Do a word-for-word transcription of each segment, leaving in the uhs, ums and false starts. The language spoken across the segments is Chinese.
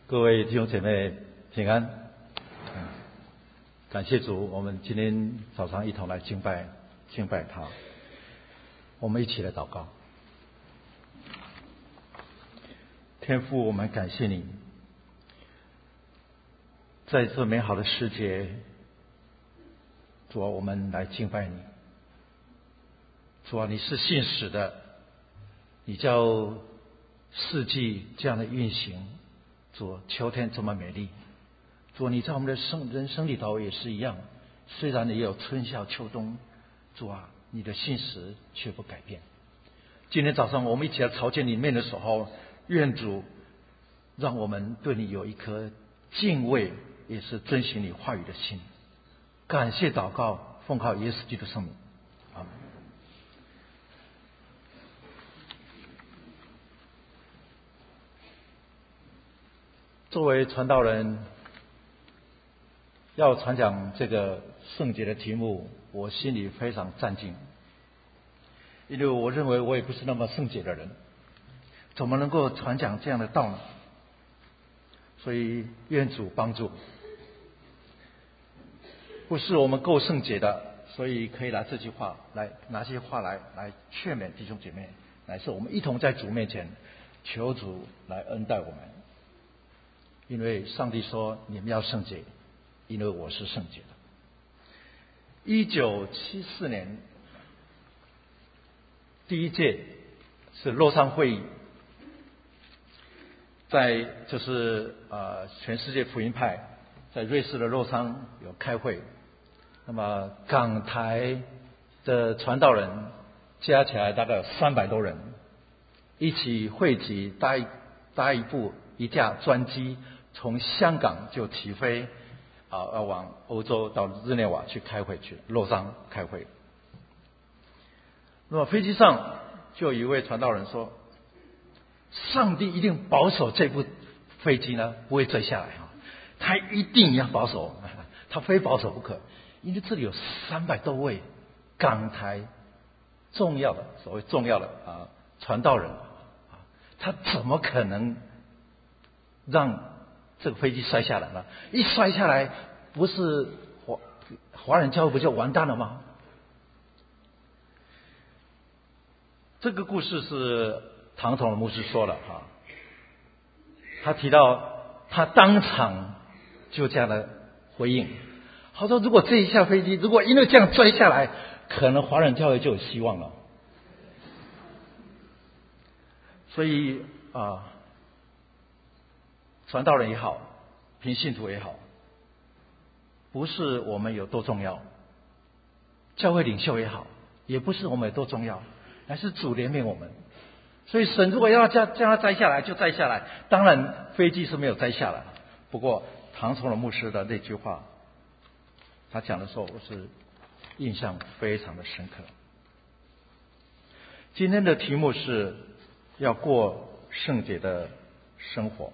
各位弟兄姐妹平安，感谢主，我们今天早上一同来敬拜敬拜他。我们一起来祷告。天父，我们感谢你，在这美好的世界，主啊，我们来敬拜你。主啊，你是信实的，你叫四季这样的运行。主啊，秋天这么美丽，主啊，你在我们的生人生里头也是一样，虽然你有春夏秋冬，主啊，你的信实却不改变。今天早上我们一起来朝见你面的时候，愿主让我们对你有一颗敬畏也是遵循你话语的心。感谢祷告，奉靠耶稣基督圣名，阿们。作为传道人，要传讲这个圣洁的题目，我心里非常战兢，因为我认为我也不是那么圣洁的人，怎么能够传讲这样的道呢？所以愿主帮助。不是我们够圣洁的，所以可以拿这句话来拿这些话来来劝勉弟兄姐妹，乃是我们一同在主面前求主来恩待我们。因为上帝说你们要圣洁，因为我是圣洁的。一九七四年第一届是洛桑会议，在就是呃全世界福音派在瑞士的洛桑有开会，那么港台的传道人加起来大概有三百多人，一起汇集搭一搭一部一架专机，从香港就起飞啊，要往欧洲到日内瓦去开会去，洛桑开会。那么飞机上就有一位传道人说，上帝一定保守这部飞机呢不会坠下来啊，他一定要保守，他非保守不可，因为这里有三百多位港台重要的所谓重要的啊传道人啊，他怎么可能让这个飞机摔下来呢？一摔下来，不是华华人教会不就完蛋了吗？这个故事是唐统的牧师说了哈，他提到他当场就这样的回应，他说如果这一架飞机如果因为这样摔下来，可能华人教会就有希望了。所以啊，传道人也好，平信徒也好，不是我们有多重要，教会领袖也好，也不是我们有多重要，乃是主怜悯我们。所以神如果要将将它摘下来就摘下来，当然飞机是没有摘下来，不过唐崇荣牧师的那句话他讲的时候，我是印象非常的深刻。今天的题目是要过圣洁的生活。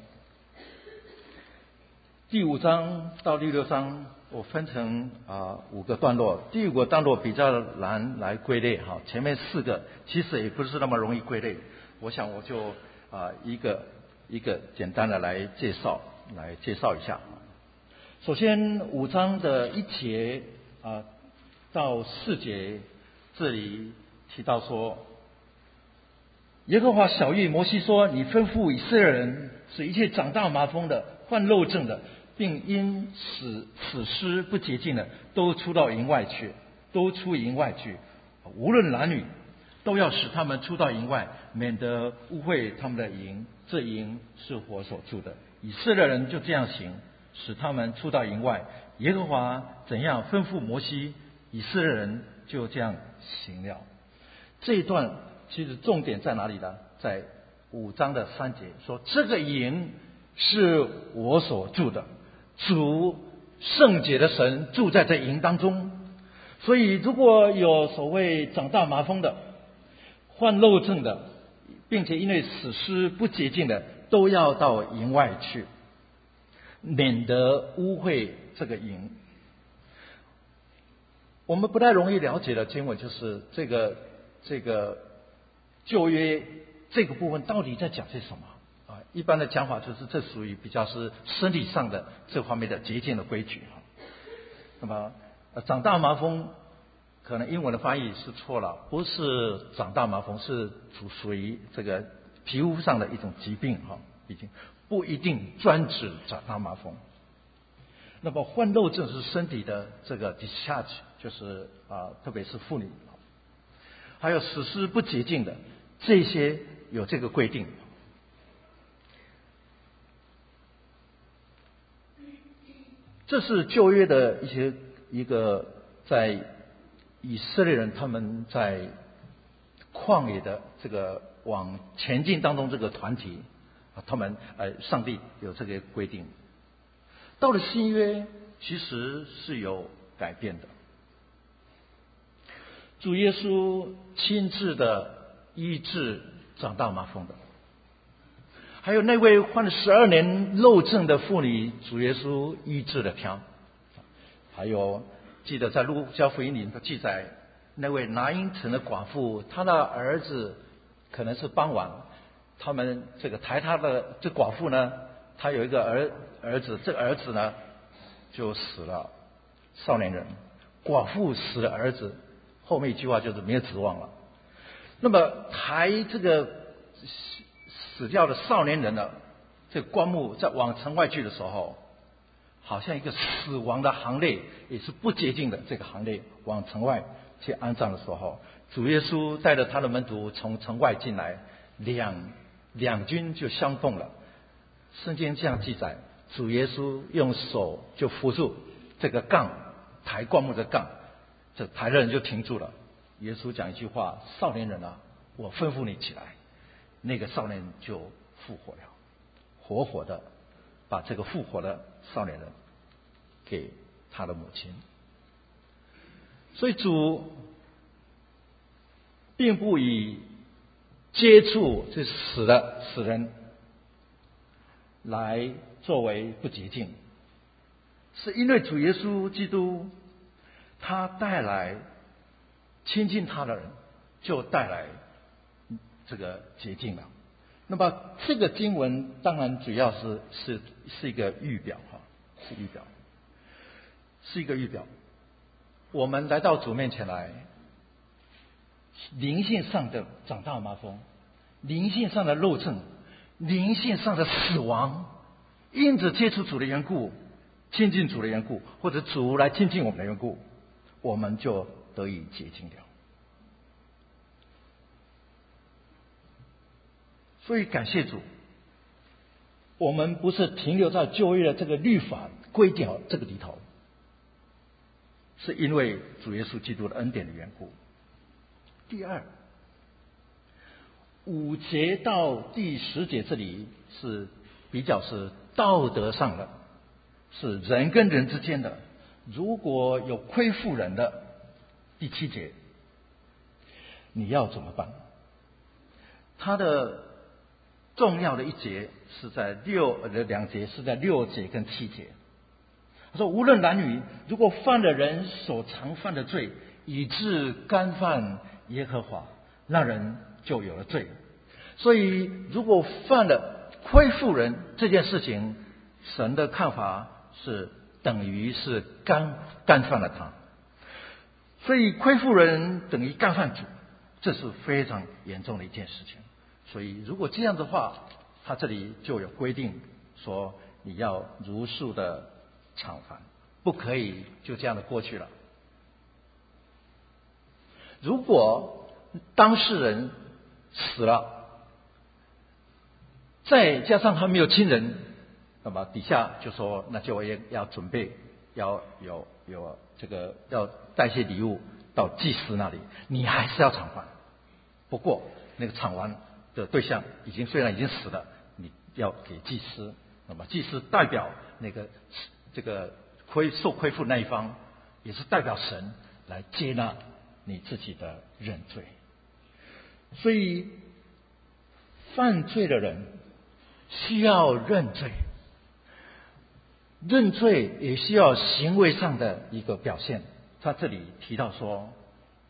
第五章到第六章我分成啊五个段落，第五个段落比较难来归类哈，前面四个其实也不是那么容易归类，我想我就啊一个一个简单的来介绍来介绍一下。首先五章的一节啊到四节，这里提到说，耶和华晓谕摩西说，你吩咐以色列人使一切长大麻风的、患漏症的，并因死死尸不洁净的，都出到营外去，都出营外去，无论男女，都要使他们出到营外，免得污秽他们的营。这营是火所住的。以色列人就这样行，使他们出到营外。耶和华怎样吩咐摩西，以色列人就这样行了。这一段其实重点在哪里呢？在五章的三节说，这个营是我所住的，主圣洁的神住在这营当中。所以如果有所谓长大麻风的、患漏症的，并且因为死尸不洁净的，都要到营外去，免得污秽这个营。我们不太容易了解的经文就是这个这个旧约这个部分到底在讲些什么啊？ 一般的讲法就是这属于比较是生理上的这方面的洁净的规矩哈。那么呃长大麻风可能英文的翻译是错了，不是长大麻风，是属属于这个皮肤上的一种疾病哈，已经不一定专指长大麻风。那么患漏症是身体的这个 discharge， 就是啊、呃，特别是妇女，还有史诗不洁净的，这些有这个规定。这是旧约的一些一个在以色列人他们在旷野的这个往前进当中这个团体啊，他们呃上帝有这个规定。到了新约，其实是有改变的。主耶稣亲自的医治长大麻风的，还有那位患了十二年漏症的妇女，主耶稣医治了她。还有记得在路加福音里的记载，那位拿因城的寡妇，她的儿子可能是傍晚，他们这个抬她的这寡妇呢，她有一个儿儿子，这个儿子呢就死了，少年人，寡妇死了儿子，后面一句话就是没有指望了。那么抬这个死掉的少年人呢，这个棺木在往城外去的时候，好像一个死亡的行列，也是不洁净的这个行列往城外去安葬的时候，主耶稣带着他的门徒从城外进来，两两军就相碰了。圣经这样记载，主耶稣用手就扶住这个杠，抬棺木的杠，这抬的人就停住了。耶稣讲一句话：少年人啊，我吩咐你起来。那个少年就复活了，活活的把这个复活的少年人给他的母亲。所以主并不以接触这死的死人来作为不洁净，是因为主耶稣基督他带来亲近他的人，就带来这个洁净了。那么这个经文当然主要是是是一个预表哈，是预表，是一个预表。我们来到主面前来，灵性上的长大麻风，灵性上的漏症，灵性上的死亡，因着接触主的缘故，亲近主的缘故，或者主来亲近我们的缘故，我们就得以洁净了。所以感谢主，我们不是停留在旧约的这个律法规定这个里头，是因为主耶稣基督的恩典的缘故。第二，五节到第十节这里是比较是道德上的，是人跟人之间的，如果有亏负人的，第七节你要怎么办？他的重要的一节是在六呃两节是在六节跟七节。他说无论男女，如果犯了人所常犯的罪，以致干犯耶和华，那人就有了罪。所以如果犯了亏负人这件事情，神的看法是等于是干干犯了他。所以亏负人等于干犯主，这是非常严重的一件事情。所以如果这样的话，他这里就有规定说你要如数的偿还，不可以就这样的过去了。如果当事人死了，再加上他没有亲人，那么底下就说那就也要准备要有有这个要带些礼物到祭司那里，你还是要偿还。不过那个偿还的对象已经虽然已经死了，你要给祭司，那么祭司代表那个这个亏受亏负那一方，也是代表神来接纳你自己的认罪。所以犯罪的人需要认罪，认罪也需要行为上的一个表现。他这里提到说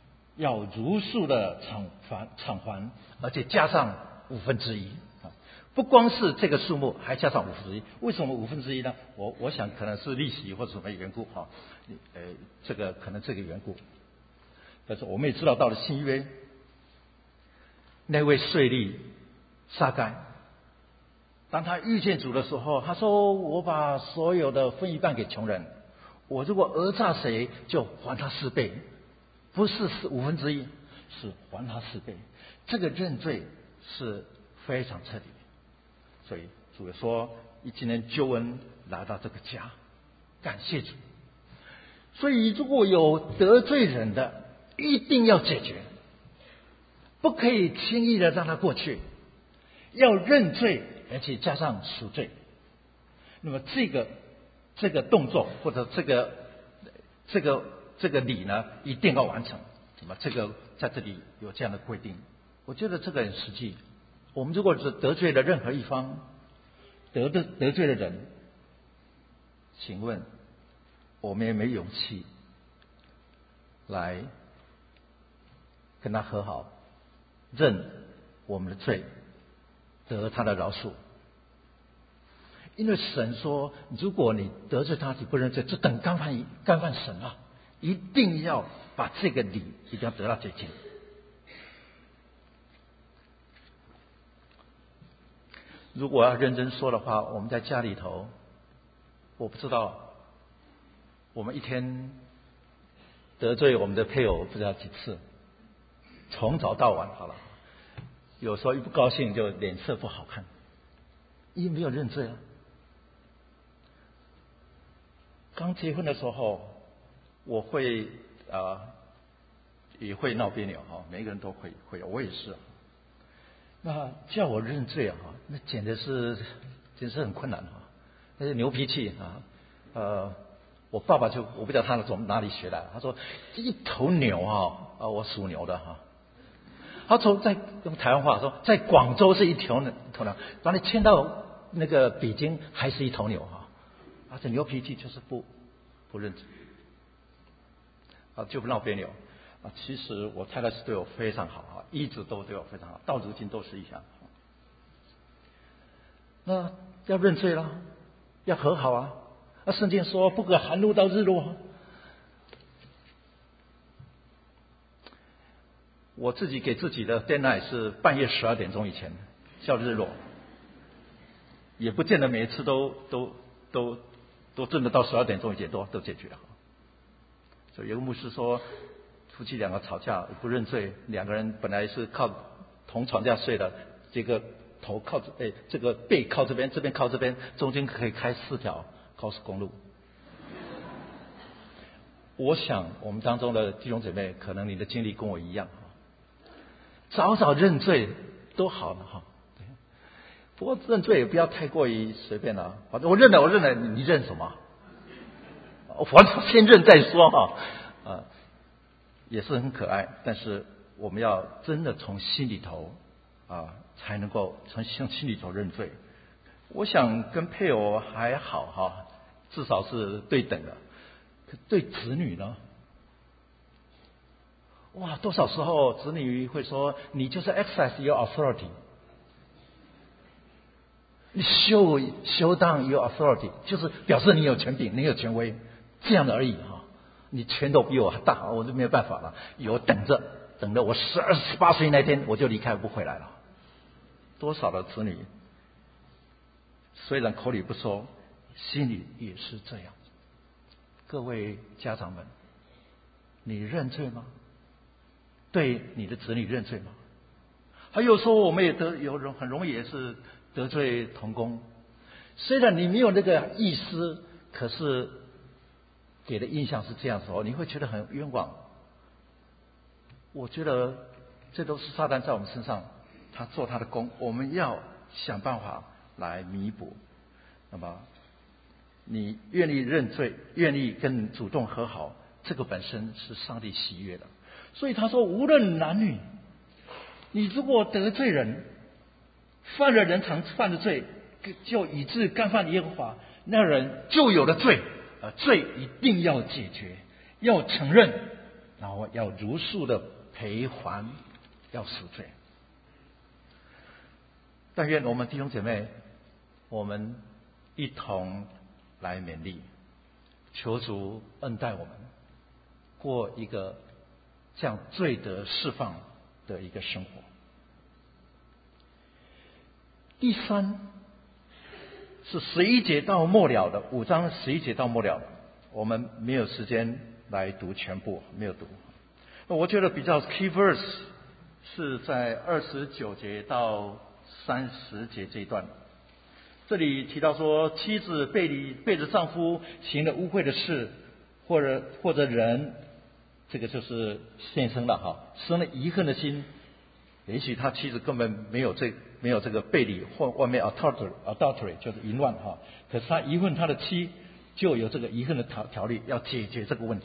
要如数的偿还偿还，而且加上五分之一。 不光是这个数目，还加上五分之一。为什么五分之一呢？我我想可能是利息或者什么缘故哈，呃，这个可能这个缘故。但是我们也知道，到了新约，那位税吏撒该，当他遇见主的时候，他说：“我把所有的分一半给穷人，我如果讹诈谁，就还他四倍，不是是五分之一，是还他四倍。”这个认罪是非常彻底。所以主也说，今天救恩来到这个家，感谢主。所以如果有得罪人的，一定要解决，不可以轻易的让他过去，要认罪，而且加上赎罪。那么这个这个动作或者这个这个这个礼呢，一定要完成。那么这个在这里有这样的规定，我觉得这个很实际。我们如果是得罪了任何一方，得的得罪的人，请问我们也没勇气来跟他和好，认我们的罪，得他的饶恕。因为神说，如果你得罪他，你不认罪，就等干犯干犯神啊！一定要把这个理一定要得到洁净。如果要认真说的话，我们在家里头，我不知道我们一天得罪我们的配偶不知道几次，从早到晚好了。有时候一不高兴就脸色不好看，因为没有认罪啊。刚结婚的时候，我会啊、呃、也会闹别扭哈，每个人都会会有，我也是。那叫我认罪啊，那简直是简直是很困难哈，那是牛脾气啊。呃，我爸爸就我不知道他从哪里学来，他说一头牛啊，啊我属牛的哈。他说在用台湾话说，在广州是一头一头牛，把你迁到那个北京还是一头牛哈。而且牛脾气就是不不认罪啊，就不闹别扭。啊，其实我太太是对我非常好啊，一直都对我非常好，到如今都是一样。那要认罪了，要和好啊！那圣经说不可含怒到日落。我自己给自己的 deadline 是半夜十二点钟以前叫日落，也不见得每一次都都都都真的到十二点钟以前都都解决了。所以有个牧师说，夫妻两个吵架不认罪，两个人本来是靠同床架睡的，这个头靠这哎，这个背靠这边，这边靠这边，中间可以开四条高速公路。我想我们当中的弟兄姐妹，可能你的经历跟我一样，早早认罪都好了哈。不过认罪也不要太过于随便了。我认了，我认了，你认什么？我先认再说哈。啊。也是很可爱，但是我们要真的从心里头啊，才能够从心心里头认罪。我想跟配偶还好哈，至少是对等的。可对子女呢？哇，多少时候子女会说你就是 exercise your authority， 你 show show down your authority， 就是表示你有权柄，你有权威，这样的而已哈。你拳头比我大，我就没有办法了。有等着，等着我十二十八岁那天我就离开不回来了。多少的子女，虽然口里不说，心里也是这样。各位家长们，你认罪吗？对你的子女认罪吗？还有说，我们也得有人很容易也是得罪同工，虽然你没有那个意思，可是给的印象是这样的时候，你会觉得很冤枉。我觉得这都是撒旦在我们身上，他做他的工，我们要想办法来弥补。那么，你愿意认罪，愿意跟主动和好，这个本身是上帝喜悦的。所以他说，无论男女，你如果得罪人，犯了人常犯的罪，就以致干犯耶和华，那人就有了罪。呃，罪一定要解决，要承认，然后要如数的赔还，要赎罪。 但愿我们弟兄姐妹，我们一同来勉励，求主恩待我们，过一个这样罪得释放的一个生活。第三是十一节到末了的，五章十一节到末了的，我们没有时间来读全部，没有读。我觉得比较 key verse 是在二十九节到三十节这一段。这里提到说，妻子背离背着丈夫行了污秽的事，或者或者人，这个就是献生了哈，生了遗恨的心。也许他妻子根本没有这没有这个背离或外面 adultery adultery 就是淫乱哈，可是他遗恨他的妻，就有这个遗恨的条条例要解决这个问题。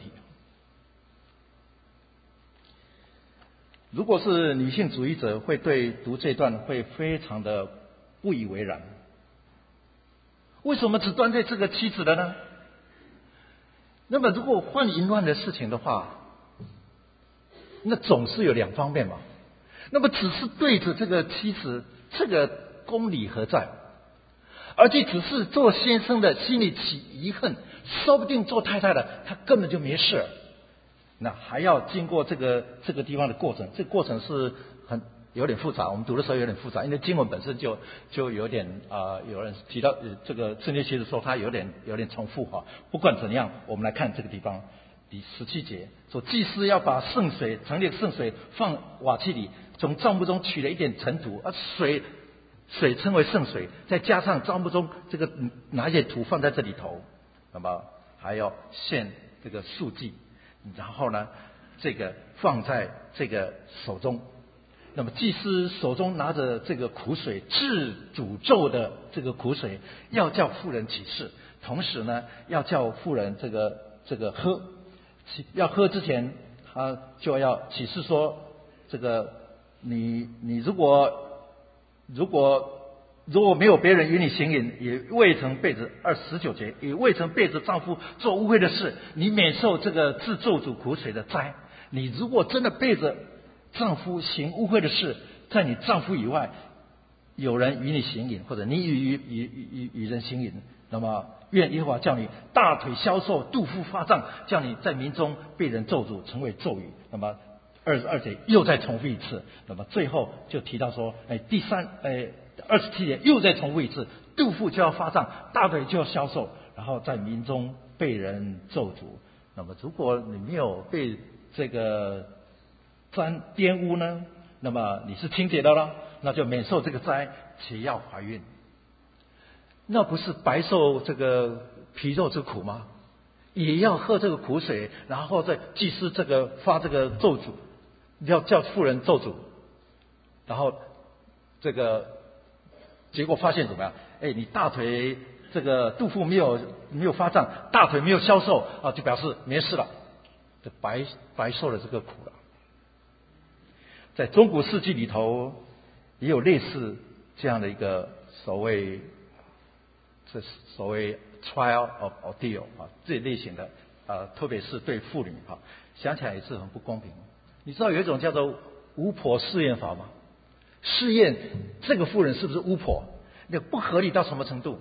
如果是女性主义者，会对读这段会非常的不以为然。为什么只端在这个妻子的呢？那么如果换淫乱的事情的话，那总是有两方面嘛。那么只是对着这个妻子，这个公理何在？而且只是做先生的心里起遗恨，说不定做太太的他根本就没事，那还要经过这个这个地方的过程，这个过程是很有点复杂，我们读的时候有点复杂，因为经文本身就就有点啊、呃，有人提到、呃、这个圣经其实说它有点有点重复哈。不管怎样，我们来看这个地方第十七节说，祭司要把圣水盛列圣水放瓦器里，从帐幕中取了一点尘土，而水水称为圣水，再加上帐幕中这个拿一点土放在这里头，那么还要献这个素祭，然后呢，这个放在这个手中。那么祭司手中拿着这个苦水，治诅咒的这个苦水，要叫妇人起誓，同时呢，要叫妇人这个这个喝，要喝之前，他就要起誓说，这个你你如果如果如果没有别人与你行淫，也未曾背着二十九节，也未曾背着丈夫做污秽的事，你免受这个治咒诅苦水的灾。你如果真的背着丈夫行污秽的事，在你丈夫以外有人与你行淫，或者你与与与与与人行淫，那么愿耶和华叫你大腿消瘦，肚腹发胀，叫你在民中被人咒诅，成为咒语。那么二十二节又再重复一次，那么最后就提到说，哎，第三哎二十七节又再重复一次，肚腹就要发胀，大腿就要消瘦，然后在民中被人咒诅。那么如果你没有被这个沾玷污呢，那么你是清洁的了，那就免受这个灾，且要怀孕。那不是白受这个皮肉之苦吗？也要喝这个苦水，然后再祭司这个发这个咒诅，要叫妇人咒诅，然后这个结果发现怎么样？哎，你大腿这个肚腹没有没有发胀，大腿没有消瘦啊，就表示没事了，就白白受了这个苦了。在中古世纪里头，也有类似这样的一个所谓这所谓 trial of ordeal 啊这类型的啊，特别是对妇女啊，想起来也是很不公平。你知道有一种叫做巫婆试验法吗？试验这个妇人是不是巫婆，那不合理到什么程度？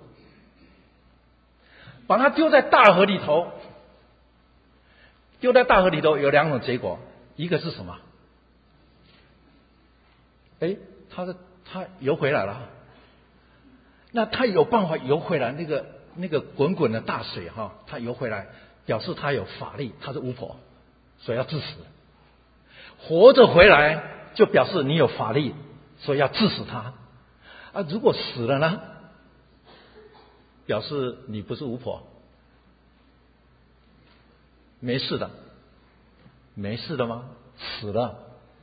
把她丢在大河里头，丢在大河里头有两种结果，一个是什么？哎，他的他游回来了，那他有办法游回来，那个那个滚滚的大水哈，他游回来，表示他有法力，他是巫婆，所以要致死。活着回来就表示你有法力，所以要致死他。啊，如果死了呢，表示你不是巫婆，没事的，没事的吗？死了。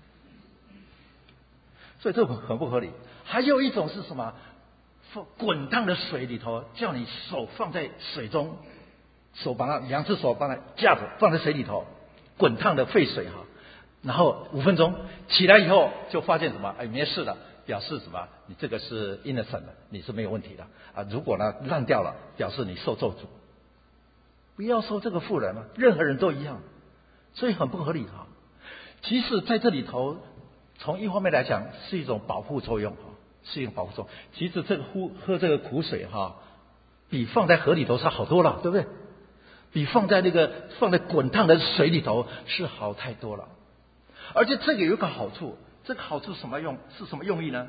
所以这很不合理。还有一种是什么？滚烫的水里头，叫你手放在水中，手把它两只手把它架着放在水里头，滚烫的沸水哈，然后五分钟起来以后就发现什么？哎，没事的，表示什么？你这个是 innocent 的，你是没有问题的啊。如果呢烂掉了，表示你受咒诅。不要说这个妇人了，任何人都一样，所以很不合理哈。其实在这里头，从一方面来讲是一种保护作用哈， 是一个保护作用。其实这个喝喝这个苦水哈，比放在河里头是好多了，对不对？比放在那个放在滚烫的水里头是好太多了。而且这个有一个好处，这个好处什么用？是什么用意呢？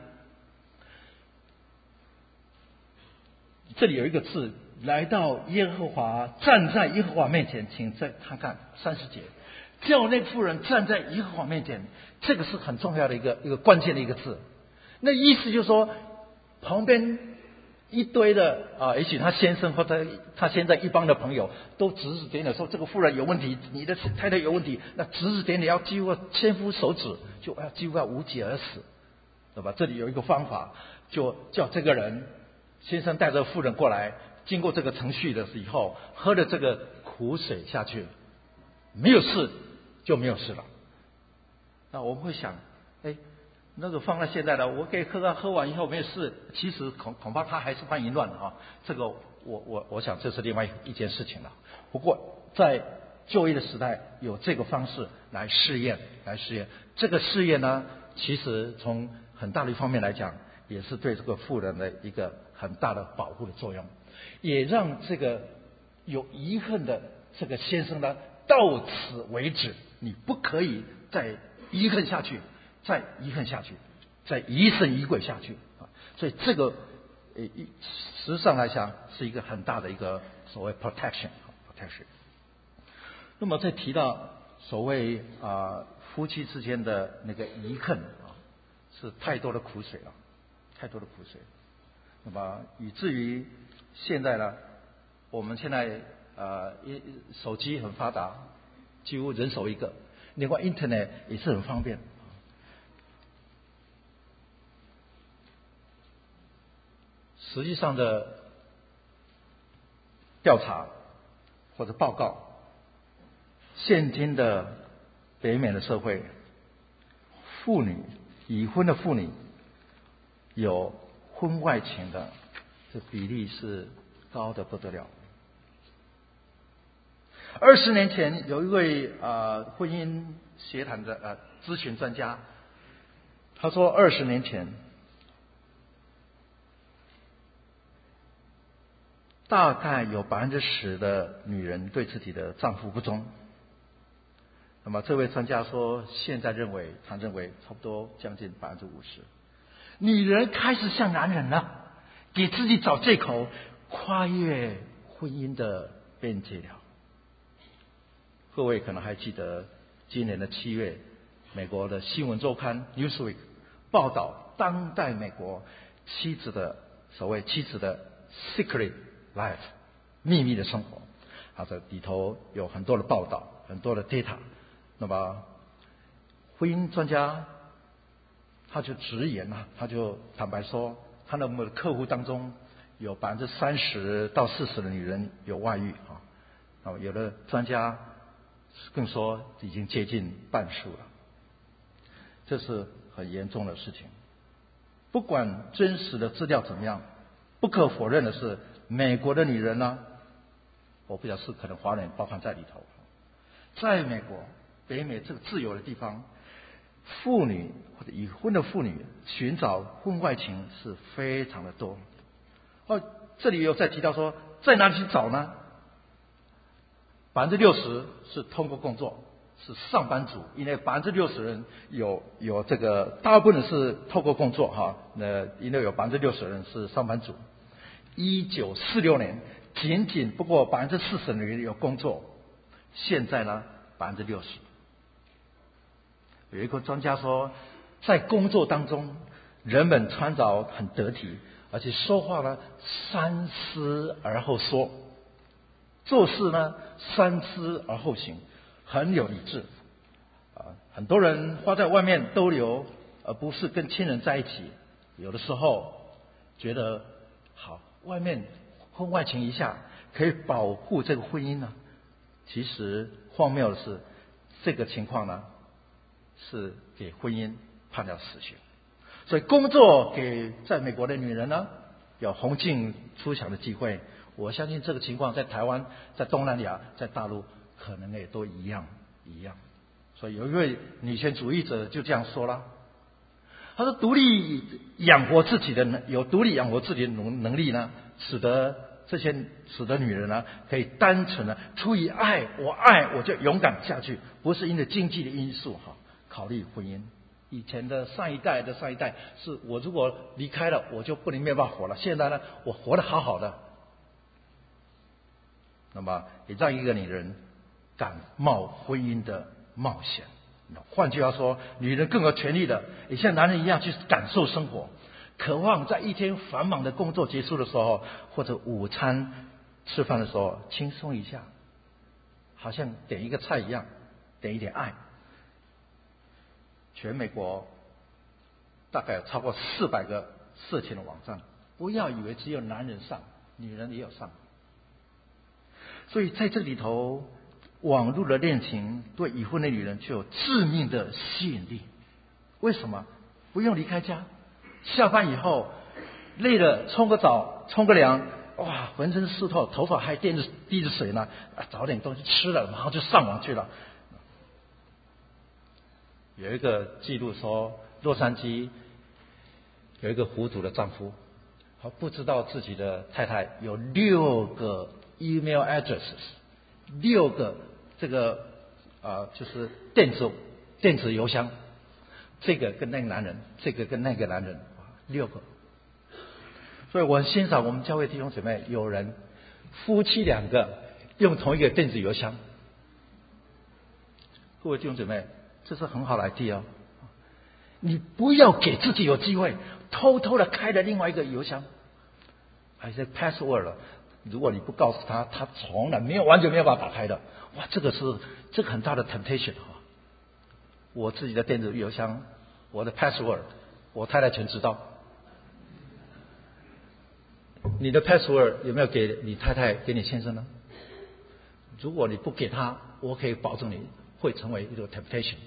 这里有一个字，来到耶和华，站在耶和华面前，请再看看三十节，叫那妇人站在耶和华面前，这个是很重要的一个一个关键的一个字。那意思就是说，旁边一堆的啊，也许他先生或者他现在一帮的朋友都指指点点说这个妇人有问题，你的太太有问题，那指指点点要几乎千夫手指，就要几乎要无疾而死，对吧？这里有一个方法，就叫这个人先生带着妇人过来，经过这个程序的以后，喝了这个苦水下去，没有事就没有事了。那我们会想，哎，那个放在现在的，我可以喝啊，喝完以后没有事，其实恐恐怕他还是犯淫乱的啊。这个我我我想这是另外一件事情了。不过在就业的时代，有这个方式来试验，来试验这个试验呢，其实从很大的一方面来讲，也是对这个妇人的一个很大的保护的作用，也让这个有遗恨的这个先生呢，到此为止，你不可以再遗恨下去，再遗恨下去，再疑神疑鬼下去啊！所以这个呃，实际上来讲是一个很大的一个所谓 protection protection。那么再提到所谓啊、呃、夫妻之间的那个遗恨啊，是太多的苦水了，太多的苦水。那么以至于现在呢，我们现在呃一手机很发达，几乎人手一个，另外 Internet 也是很方便。实际上的调查或者报告，现今的北美的社会，妇女已婚的妇女有婚外情的这比例是高的不得了。二十年前有一位呃婚姻协谈的呃咨询专家，他说二十年前大概有百分之十的女人对自己的丈夫不忠。那么这位专家说，现在认为他认为差不多将近百分之五十，女人开始像男人了，给自己找借口，跨越婚姻的边界了。各位可能还记得今年的七月，美国的新闻周刊 Newsweek 报道当代美国妻子的所谓妻子的 secret life 秘密的生活，啊，这里头有很多的报道，很多的 data。那么婚姻专家他就直言啊，他就坦白说，他的客户当中有百分之三十到四十的女人有外遇啊，那么有的专家更说已经接近半数了，这是很严重的事情。不管真实的资料怎么样，不可否认的是，美国的女人呢，我不晓得是可能华人包含在里头，在美国北美这个自由的地方，妇女或者已婚的妇女寻找婚外情是非常的多。哦，这里有再提到说，在哪里去找呢？百分之六十是通过工作，是上班族，因为百分之六十人有有这个大部分人是透过工作哈，那因为有百分之六十人是上班族。一九四六年，仅仅不过百分之四十的人有工作，现在呢百分之六十。有一个专家说，在工作当中，人们穿着很得体，而且说话呢三思而后说，做事呢三思而后行，很有理智。啊，很多人花在外面兜留，而不是跟亲人在一起。有的时候觉得好，外面婚外情一下可以保护这个婚姻呢。其实荒谬的是，这个情况呢是给婚姻判了死刑。所以工作给在美国的女人呢有红杏出墙的机会，我相信这个情况在台湾、在东南亚、在大陆可能也都一样一样。所以有一位女权主义者就这样说了： 他说独立养活自己的能有独立养活自己的能能力呢，使得这些使得女人呢可以单纯的出于爱，我爱我就勇敢下去，不是因为经济的因素哈考虑婚姻。以前的上一代的上一代是我如果离开了我就不能没办法活了，现在呢我活得好好的，那么也让一个女人敢冒婚姻的冒险。换句话说，女人更有权利的也像男人一样去感受生活，渴望在一天繁忙的工作结束的时候，或者午餐吃饭的时候轻松一下，好像点一个菜一样，点一点爱。全美国大概有超过四百个色情的网站，不要以为只有男人上，女人也有上。所以在这里头，网络的恋情对已婚的女人具有致命的吸引力。为什么？不用离开家，下班以后累了冲个澡冲个凉，哇，浑身湿透，头发还滴着滴着水呢，啊，找点东西吃了，马上就上网去了。有一个记录说，洛杉矶有一个湖族的丈夫，他不知道自己的太太有六个 email addresses， 六个这个呃就是电子电子邮箱，这个跟那个男人，这个跟那个男人，六个。所以我很欣赏我们教会弟兄姊妹，有人夫妻两个用同一个电子邮箱。各位弟兄姊妹，这是很好的 idea 哦。你不要给自己有机会偷偷的开了另外一个邮箱，还是 password 了。如果你不告诉他，他从来没有完全没有办法打开的。哇，这个是这个很大的 temptation 啊！我自己的电子邮箱，我的 password， 我太太全知道。你的 password 有没有给你太太给你先生呢？如果你不给他，我可以保证你会成为一个 temptation。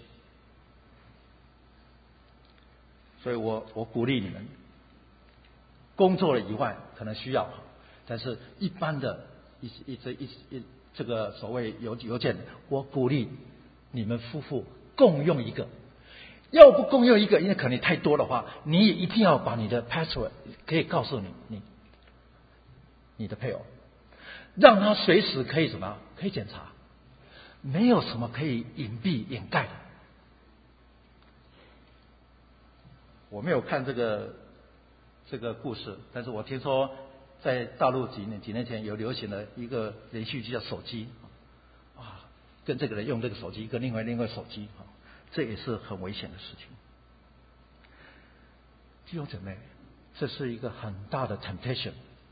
所以我我鼓励你们，工作了以外可能需要，但是一般的一一这一一这个所谓邮邮件，我鼓励你们夫妇共用一个。要不共用一个，因为可能太多的话，你也一定要把你的 password 可以告诉你你你的配偶，让他随时可以什么可以检查，没有什么可以隐蔽掩盖的。我没有看这个这个故事，但是我听说在大陆几年几年前有流行的一个连续剧叫《手机》，啊，跟这个人用这个手机，跟另外另外手机，啊，这也是很危险的事情。弟兄姊妹，这是一个很大的 temptation。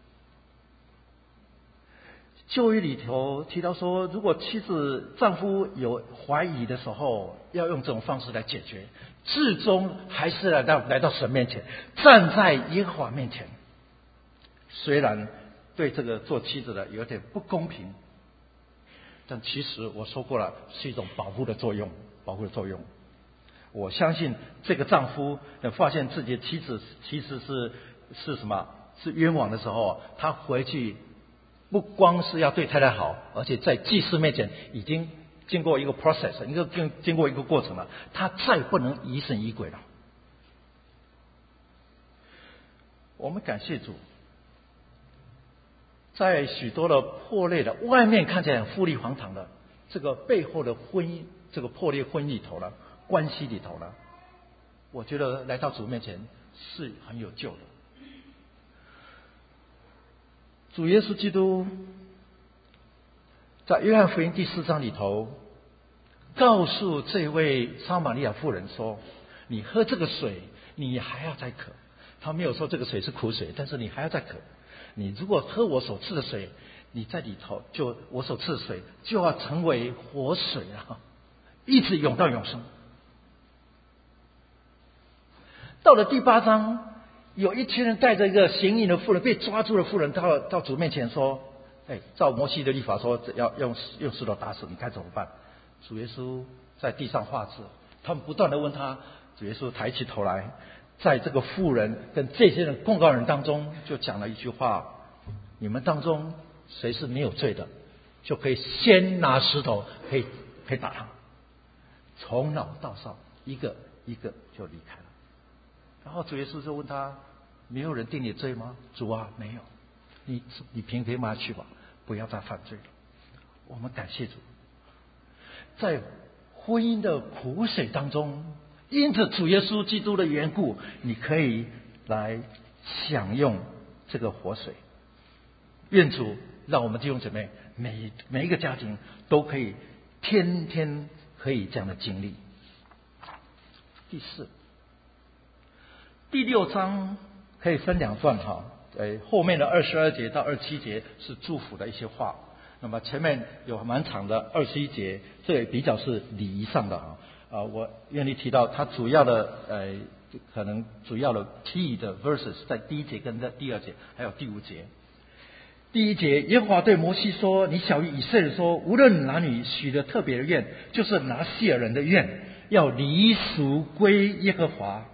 旧约里头提到说，如果妻子丈夫有怀疑的时候，要用这种方式来解决，至终还是来到来到神面前，站在耶和华面前。虽然对这个做妻子的有点不公平，但其实我说过了，是一种保护的作用，保护的作用。我相信这个丈夫发现自己的妻子其实是是什么是冤枉的时候，他回去不光是要对太太好，而且在祭司面前已经经过一个 process， 一个经经过一个过程了，他再不能疑神疑鬼了。我们感谢主，在许多的破裂的外面看起来很富丽堂皇的这个背后的婚姻，这个破裂婚姻里头了，关系里头了，我觉得来到主面前是很有救的。主耶稣基督在约翰福音第四章里头告诉这位撒玛利亚妇人说，你喝这个水你还要再渴。他没有说这个水是苦水，但是你还要再渴。你如果喝我所赐的水，你在里头就我所赐的水就要成为活水啊，一直涌到永生。到了第八章，有一群人带着一个行淫的妇人，被抓住的妇人到到主面前说，哎，照摩西的律法说要用用石头打死，你该怎么办？主耶稣在地上画字，他们不断的问他，主耶稣抬起头来，在这个妇人跟这些人控告人当中就讲了一句话，你们当中谁是没有罪的，就可以先拿石头可以可以打他。从老到少一个一个就离开了。 然后主耶稣就问他：没有人定你罪吗？主啊，没有。你你平平安安去吧，不要再犯罪了。我们感谢主，在婚姻的苦水当中，因着主耶稣基督的缘故，你可以来享用这个活水。愿主让我们弟兄姐妹每每一个家庭都可以天天可以这样的经历。第四，第六章可以分两段哈，呃，后面的二十二节到二十七节是祝福的一些话，那么前面有蛮长的二十一节，这也比较是礼仪上的啊。啊，我愿意提到它主要的呃，可能主要的 key 的 verses 在第一节跟在第二节，还有第五节。第一节，耶和华对摩西说：“你晓谕以色列说，无论男女许的特别的愿，就是拿西尔人的愿，要离俗归耶和华。”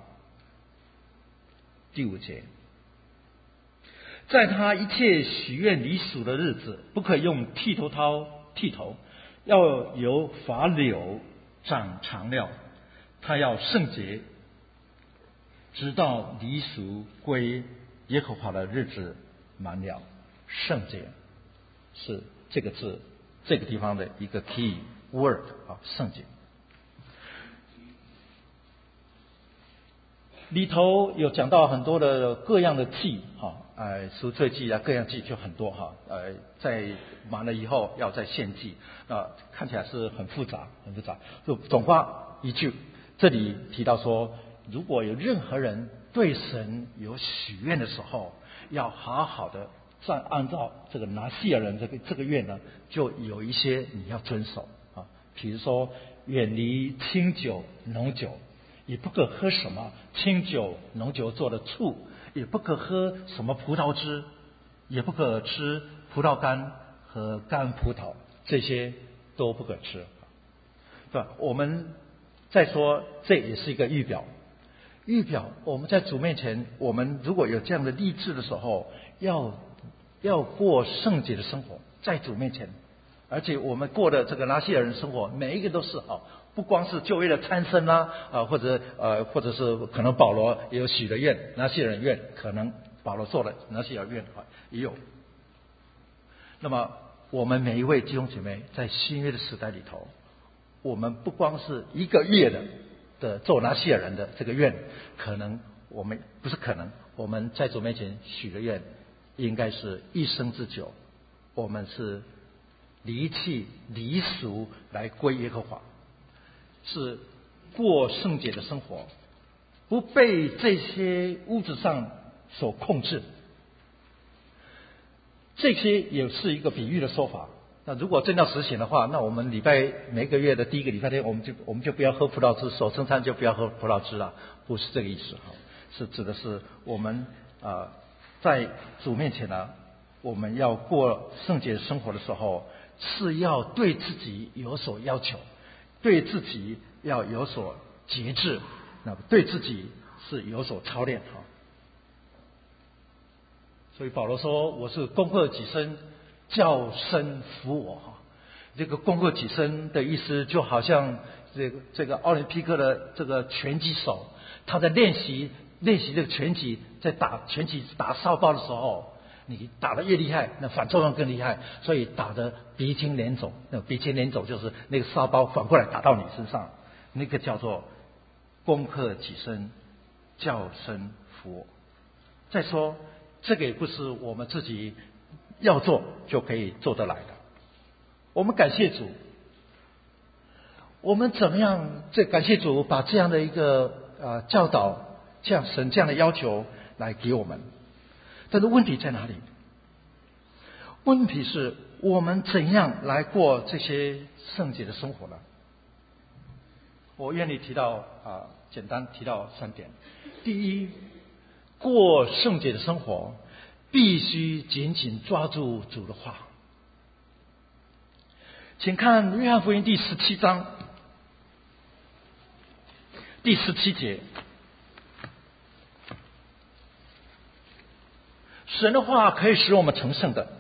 第五节，在他一切许愿离俗的日子，不可用剃头刀剃头，要由发柳长长了，他要圣洁，直到离俗归耶和华的日子满了。圣洁是这个字这个地方的一个 key word 啊，圣洁。里头有讲到很多的各样的祭哈，呃，赎罪祭啊，各样祭就很多哈，呃，在完了以后要再献祭啊，看起来是很复杂，很复杂。就总括一句，这里提到说，如果有任何人对神有许愿的时候，要好好的再按照这个拿西尔人这个这个愿呢，就有一些你要遵守啊，比如说远离清酒、浓酒。也不可喝什么清酒、浓酒做的醋，也不可喝什么葡萄汁，也不可吃葡萄干和干葡萄，这些都不可吃，对吧？我们再说，这也是一个预表。预表我们在主面前，我们如果有这样的立志的时候，要要过圣洁的生活，在主面前，而且我们过的这个拿西尔人生活，每一个都是好。不光是就为了参生啦、啊，啊或者呃或者是可能保罗也有许的愿，拿西尔愿，可能保罗做了拿西尔愿啊也有。那么我们每一位弟兄姐妹在新约的时代里头，我们不光是一个月的的做拿西尔人的这个愿，可能我们不是可能，我们在主面前许的愿，应该是一生之久，我们是离弃离俗来归耶和华。是过圣洁的生活，不被这些物质上所控制。这些也是一个比喻的说法。那如果真要实行的话，那我们礼拜每个月的第一个礼拜天，我们就我们就不要喝葡萄汁，守圣餐就不要喝葡萄汁了，不是这个意思哈，是指的是我们啊、呃、在主面前呢，我们要过圣洁生活的时候，是要对自己有所要求。对自己要有所节制，那对自己是有所操练哈。所以保罗说：“我是攻克己身，叫身服我。”哈，这个攻克己身的意思，就好像这个这个奥林匹克的这个拳击手，他在练习练习这个拳击，在打拳击打哨包的时候。你打得越厉害，那反作用更厉害，所以打得鼻青脸肿。那鼻青脸肿就是那个沙包反过来打到你身上，那个叫做攻克己身，叫身服我。再说，这个也不是我们自己要做就可以做得来的。我们感谢主，我们怎么样？这感谢主把这样的一个呃教导，这样神这样的要求来给我们。但是问题在哪里？问题是我们怎样来过这些圣洁的生活呢？我愿意提到啊、呃，简单提到三点。第一，过圣洁的生活，必须紧紧抓住主的话。请看约翰福音第十七章第十七节。神的话可以使我们成圣的，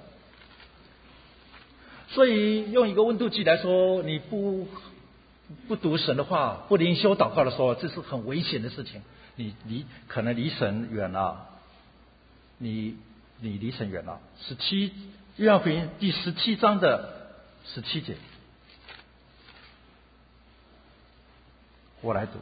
所以用一个温度计来说，你不不读神的话，不灵修祷告的时候，这是很危险的事情。 你离可能离神远了，你你离神远了。十七约翰福音第十七章的十七节，我来读。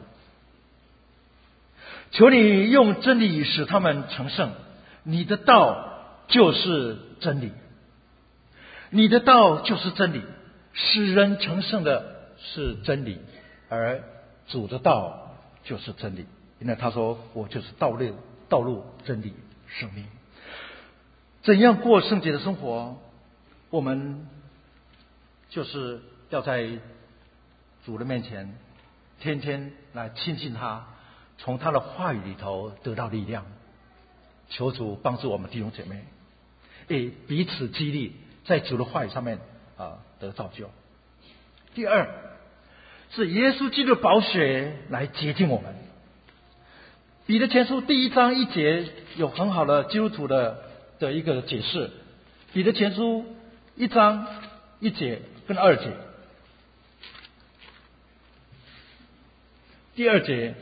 求你用真理使他们成圣，你的道就是真理，你的道就是真理，使人成圣的是真理，而主的道就是真理。因为他说我就是道路、道路、真理、生命。怎样过圣洁的生活，我们就是要在主的面前天天来亲近他，从他的话语里头得到力量。求主帮助我们弟兄姐妹，也彼此激励，在主的话语上面啊得造就。第二是耶稣基督的宝血来洁净我们。彼得前书第一章一节有很好的基督徒的的一个解释。彼得前书一章一节跟二节，第二节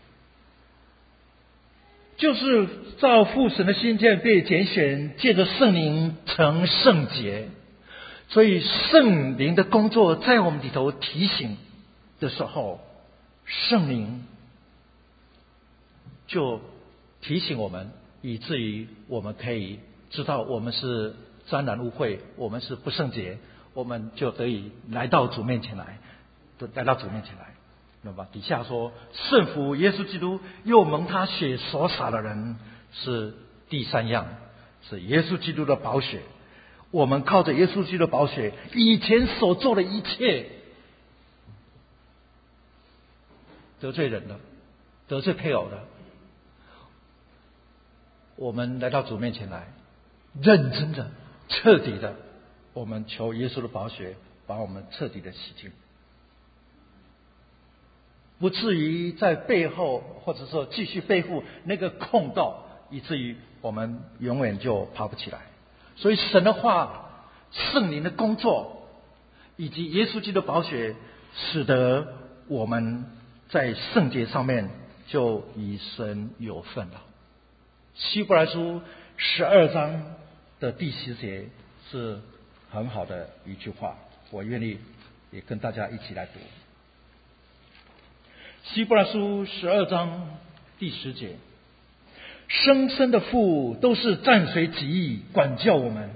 就是照父神的心见被拣选，借着圣灵成圣洁。所以圣灵的工作在我们里头提醒的时候，圣灵就提醒我们，以至于我们可以知道我们是沾染污秽，我们是不圣洁，我们就得以来到主面前来，来到主面前来。那么底下说，圣服耶稣基督又蒙他血所洒的人，是第三样，是耶稣基督的宝血。我们靠着耶稣基督的宝血，以前所做的一切得罪人的、得罪配偶的，我们来到主面前来，认真的、彻底的，我们求耶稣的宝血把我们彻底的洗净，不至于在背后或者说继续背负那个控告，以至于我们永远就爬不起来。所以神的话、圣灵的工作以及耶稣基督的宝血，使得我们在圣洁上面就与神有份了。希伯来书十二章的第十节是很好的一句话，我愿意也跟大家一起来读。希伯来书十二章第十节，生生的父都是暂随己意管教我们，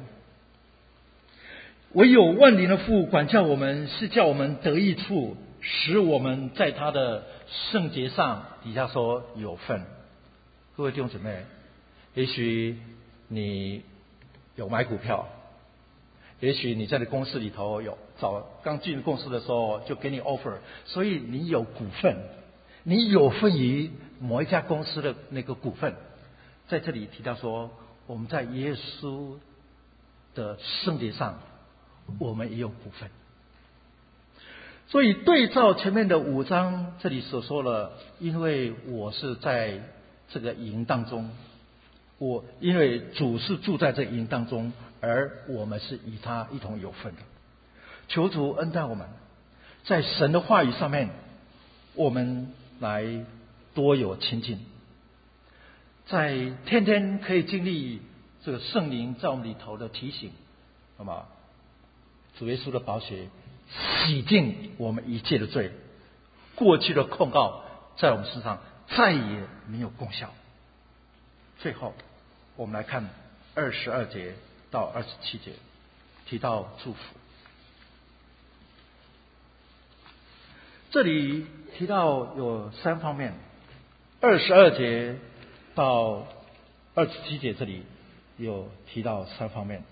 唯有万灵的父管教我们，是叫我们得益处，使我们在他的圣洁上，底下说有份。各位弟兄姊妹，也许你有买股票，也许你在你公司里头有早刚进公司的时候就给你 offer， 所以你有股份，你有份于某一家公司的那个股份。在这里提到说，我们在耶稣的圣洁上，我们也有股份。所以对照前面的五章，这里所说了，因为我是在这个营当中，我因为主是住在这营当中，而我们是与他一同有份的。求主恩待我们，在神的话语上面，我们来多有亲近，在天天可以经历这个圣灵在我们里头的提醒，那么主耶稣的宝血洗净我们一切的罪，过去的控告在我们身上再也没有功效。最后我们来看二十二节到二十七节，提到祝福。这里提到有三方面，二十二节到二十七节这里有提到三方面。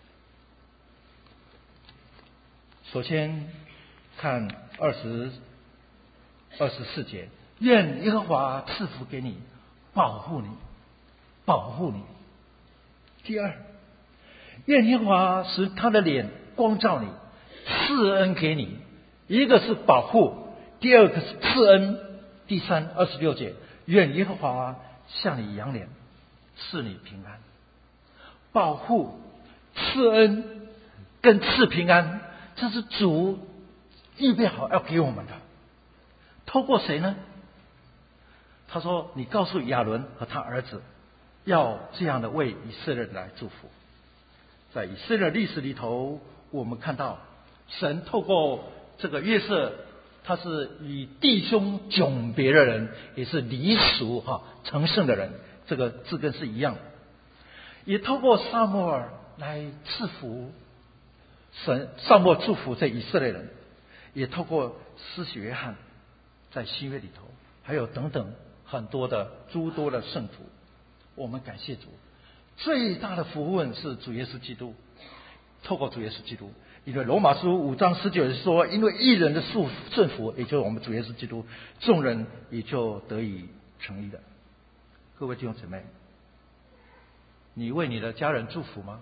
首先看二十二十四节，愿耶和华赐福给你，保护你，保护你。第二，愿耶和华使他的脸光照你，赐恩给你。一个是保护，第二个是赐恩。第三，二十六节，愿耶和华向你扬脸，赐你平安。保护、赐恩跟赐平安，这是主预备好要给我们的。透过谁呢？ 他说：“你告诉亚伦和他儿子，要这样的为以色列人来祝福。”在以色列历史里头，我们看到神透过这个约瑟，他是与弟兄迥别的人，也是离俗哈成圣的人，这个字根是一样的。也透过撒母耳来赐福神，撒母耳祝福这以色列人，也透过施洗约翰在新约里头，还有等等很多的诸多的圣徒，我们感谢主。最大的福分是主耶稣基督，透过主耶稣基督，因为罗马书五章十九节说，因为一人的顺服，也就是我们主耶稣基督，众人也就得以成义了。各位弟兄姊妹，你为你的家人祝福吗？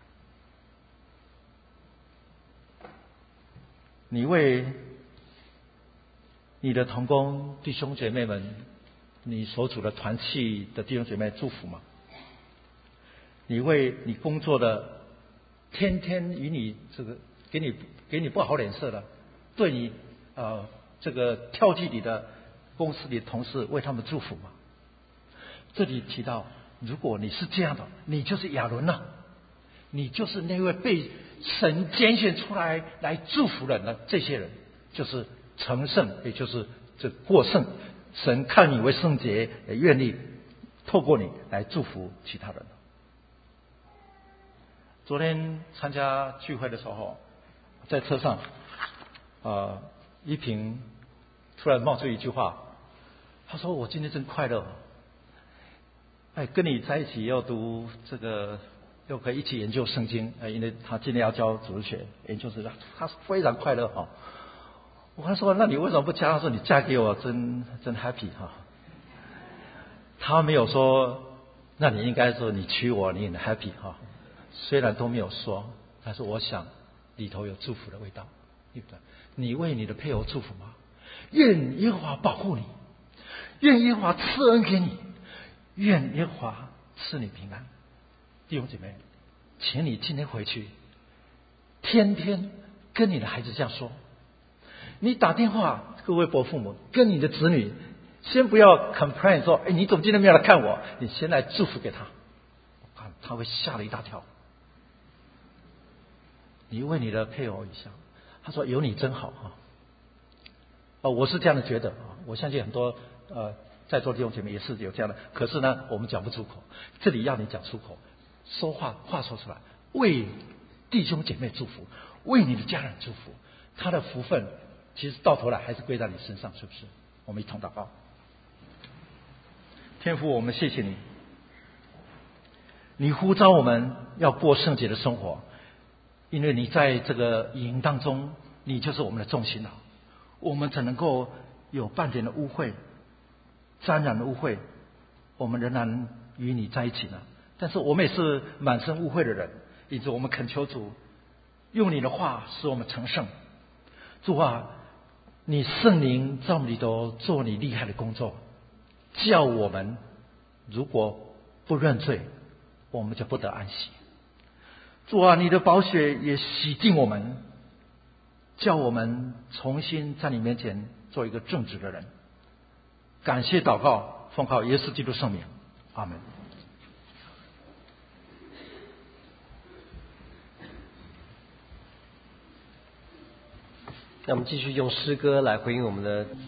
你为你的同工弟兄姐妹们，你所处的团契的弟兄姐妹祝福吗？你为你工作的天天与你这个给你给你不好脸色的，对你呃这个挑剔你的公司里的同事，为他们祝福吗？这里提到，如果你是这样的，你就是亚伦了，你就是那位被神拣选出来来祝福人的这些人，就是成圣，也就是这过圣。神看你为圣洁，也愿意透过你来祝福其他人。昨天参加聚会的时候，在车上，呃，依萍突然冒出一句话，他说：“我今天真快乐，哎，跟你在一起要读这个，又可以一起研究圣经，哎，因为他今天要教主日学，研究这个，他非常快乐哈。”我还说：“那你为什么不加上说你嫁给我，真真 happy 哈？”他没有说，那你应该说你娶我，你很 happy 哈。虽然都没有说，但是我想里头有祝福的味道，对不对？你为你的配偶祝福吗？愿耶和华保护你，愿耶和华赐恩给你，愿耶和华赐你平安。弟兄姐妹，请你今天回去，天天跟你的孩子这样说。你打电话，各位伯父母，跟你的子女，先不要 complain 说，哎，你怎么今天没有来看我？你先来祝福给他，我看他会吓了一大跳。你为你的配偶一下，他说有你真好啊！哦，我是这样的觉得啊，我相信很多呃在座弟兄姐妹也是有这样的，可是呢，我们讲不出口。这里要你讲出口，说话话说出来，为弟兄姐妹祝福，为你的家人祝福，他的福分其实到头来还是归在你身上，是不是？我们一同祷告。天父，我们谢谢你，你呼召我们要过圣洁的生活。因为你在这个营当中，你就是我们的重心了，我们怎能够有半点的污秽、沾染的污秽，我们仍然与你在一起呢？但是我们也是满身污秽的人，因此我们恳求主，用你的话使我们成圣。主啊，你圣灵在我们里头做你厉害的工作，叫我们如果不认罪，我们就不得安息。主啊，你的宝血也洗净我们，叫我们重新在你面前做一个正直的人。感谢祷告，奉靠耶稣基督圣名，阿门。 那我们继续用诗歌来回应我们的